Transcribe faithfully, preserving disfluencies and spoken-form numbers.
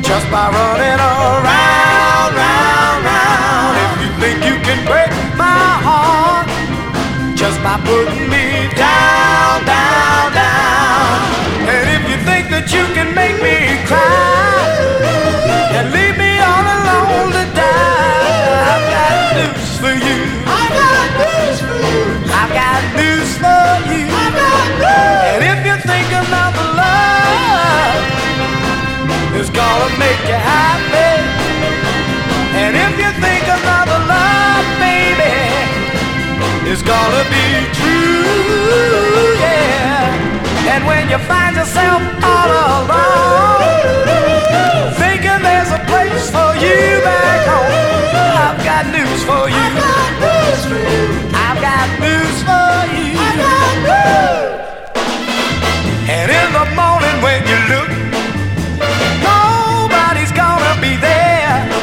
just by running around, round, round. If you think you can break my heart just by putting me down, down, down. And if you think that you can make me cry and leave me all alone to die, I've got news for you. I've got news for you. I've got news for you. I've got news. And if you think another love is gonna make you happy, and if you think another love, baby, is gonna be true, yeah. And when you find yourself all alone,